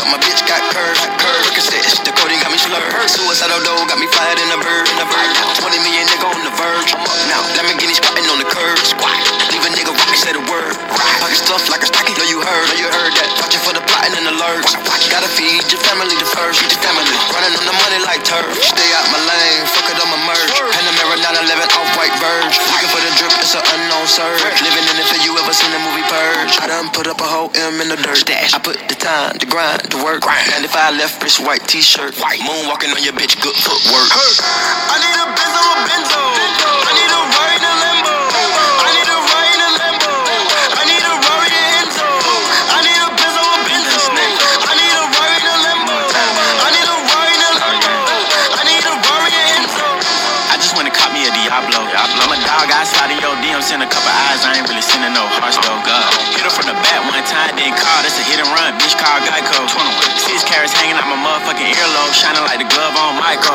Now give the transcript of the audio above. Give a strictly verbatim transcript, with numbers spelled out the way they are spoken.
up, my bitch got curves. Percocets, the coding got me slurred. Suicidal dough got me fired in a bird. In a bird. twenty million nigga on the verge. I'm up now, Lamborghini squatting on the curb. Squat, leave a nigga rock, say the word. Pocket stuff like a stocking. Know you heard, know you heard that. Watching for the plotting and the lurch. Gotta feed your family the first. Feed your family. Running on the money like turf. Stay out my lane, fuck it on my merge. Panamera nine eleven off white verge. Looking for the drip, it's an unknown surge. Living in it for you ever seen the movie Purge. I done put up a whole M in the dirt. Stash. I put the time, the grind, the work. ninety-five left wrist, white t-shirt. White moon walking on your bitch, good footwork. I need a Benzo, a Benzo. I need a ride in a Lambo. I need a ride in a Lambo. I need a Rari in Enzo. I need a Benzo, a Benzo. I need a ride in a Lambo. I need a ride in a Lambo. I need a Rari in Enzo. I just wanna cop me a Diablo. I'm a dog, I slide in your D M, send a couple eyes. I ain't really sending no hearts though. God. Hit her from the back one time, then call. That's a hit and run, bitch called Geico. twenty-one. Six carats hanging out my motherfucking earlobe, shining like the glove on Michael.